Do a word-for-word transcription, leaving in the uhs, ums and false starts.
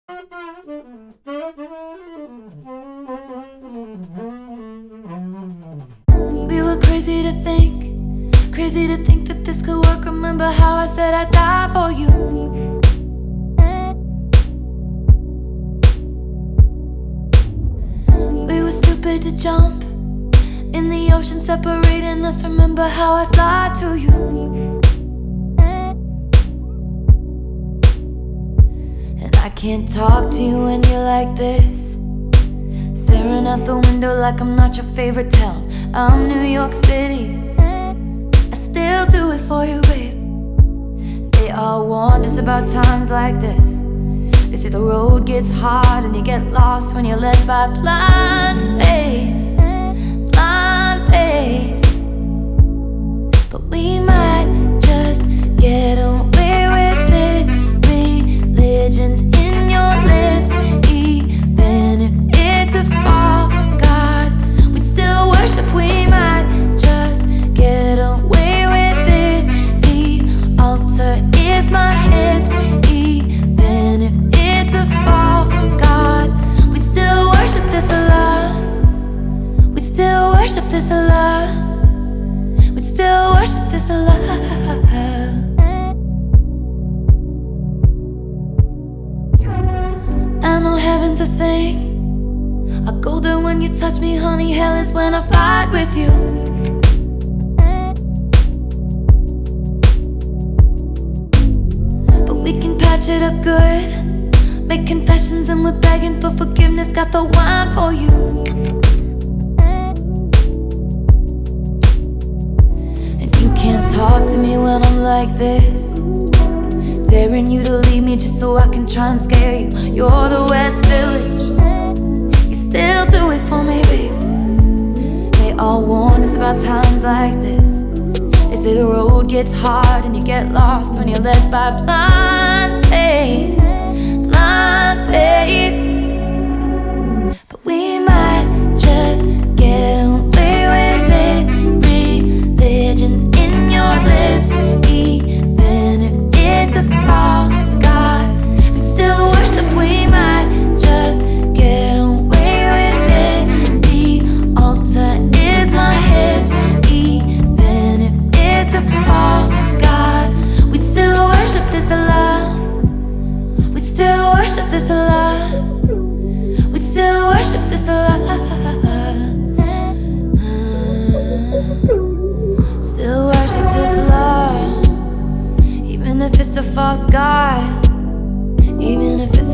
We were crazy to think, crazy to think that this could work. Remember how I said I'd die for you? We were stupid to jump in the ocean separating us. Remember how I fly to you? And I can't talk to you when you're like this, staring out the window like I'm not your favorite town. I'm New York City, I still do it for you, babe. They all warned us about times like this. They say the road gets hard and you get lost when you're led by blind faith, blind faith. But we might just get away with it. Religion's in your lips, even if it's a false god, we'd still worship. We might just get away with it. The altar is my hips, even if it's a false god, we'd still worship this Allah. We'd still worship this Allah. We'd still worship this Allah. I know heaven's a thing. I go there when you touch me, honey. Hell is when I fight with you. But we can patch it up good, make confessions and we're begging for forgiveness. Got the wine for you. And you can't talk to me when I'm like this, daring you to leave me just so I can try and scare you. You're the West Village, you still do it for me, babe. They all warned us about times like this. They say the road gets hard and you get lost when you're led by blind faith, blind faith. But we might just get away with it. Religion's in your lips, even if it's a false god, we'd still worship. We might just get away with it. The altar is my hips, even if it's a false god, we'd still worship this Allah. We'd still worship this Allah. We'd still worship this Allah. Still worship this Allah, even if it's a false god, even if it's